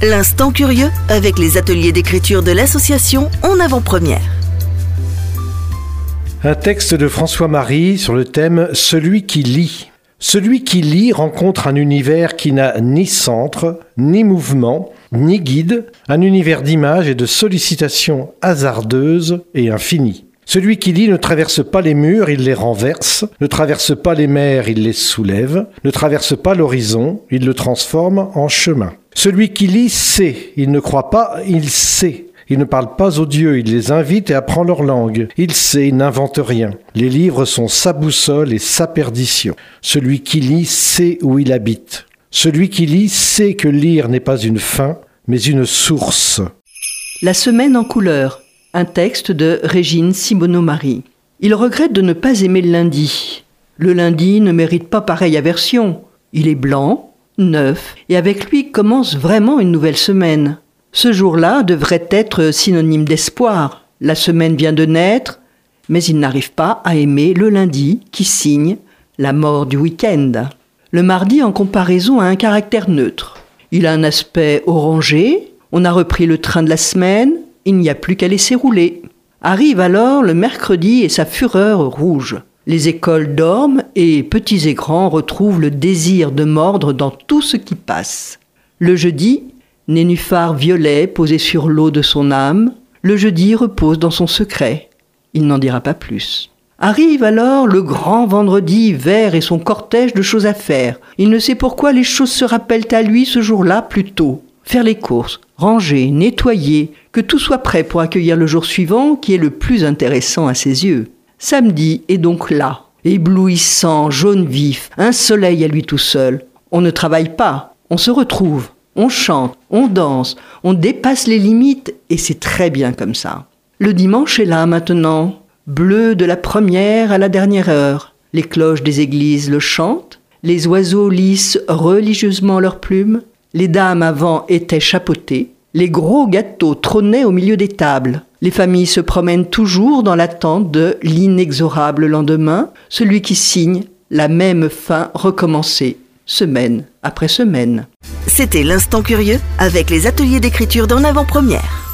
L'instant curieux avec les ateliers d'écriture de l'association En Avant-Première. Un texte de François Marie sur le thème « Celui qui lit ». Celui qui lit rencontre un univers qui n'a ni centre, ni mouvement, ni guide, un univers d'images et de sollicitations hasardeuses et infinies. Celui qui lit ne traverse pas les murs, il les renverse, ne traverse pas les mers, il les soulève, ne traverse pas l'horizon, il le transforme en chemin. Celui qui lit sait, il ne croit pas, il sait. Il ne parle pas aux dieux, il les invite et apprend leur langue. Il sait, il n'invente rien. Les livres sont sa boussole et sa perdition. Celui qui lit sait où il habite. Celui qui lit sait que lire n'est pas une fin, mais une source. La semaine en couleurs, un texte de Régine Simoneau-Marie. Il regrette de ne pas aimer le lundi. Le lundi ne mérite pas pareille aversion. Il est blanc, neuf, et avec lui commence vraiment une nouvelle semaine. Ce jour-là devrait être synonyme d'espoir. La semaine vient de naître, mais il n'arrive pas à aimer le lundi qui signe la mort du week-end. Le mardi, en comparaison, a un caractère neutre. Il a un aspect orangé, on a repris le train de la semaine, il n'y a plus qu'à laisser rouler. Arrive alors le mercredi et sa fureur rouge. Les écoles dorment et petits et grands retrouvent le désir de mordre dans tout ce qui passe. Le jeudi, nénuphar violet posé sur l'eau de son âme, le jeudi repose dans son secret. Il n'en dira pas plus. Arrive alors le grand vendredi vert et son cortège de choses à faire. Il ne sait pourquoi les choses se rappellent à lui ce jour-là plus tôt. Faire les courses, ranger, nettoyer, que tout soit prêt pour accueillir le jour suivant qui est le plus intéressant à ses yeux. Samedi est donc là, éblouissant, jaune vif, un soleil à lui tout seul. On ne travaille pas, on se retrouve. On chante, on danse, on dépasse les limites et c'est très bien comme ça. Le dimanche est là maintenant, bleu de la première à la dernière heure. Les cloches des églises le chantent, les oiseaux lissent religieusement leurs plumes, les dames avant étaient chapeautées, les gros gâteaux trônaient au milieu des tables. Les familles se promènent toujours dans l'attente de l'inexorable lendemain, celui qui signe la même fin recommencée, semaine après semaine. C'était l'Instant Curieux avec les ateliers d'écriture d'En Avant-Première.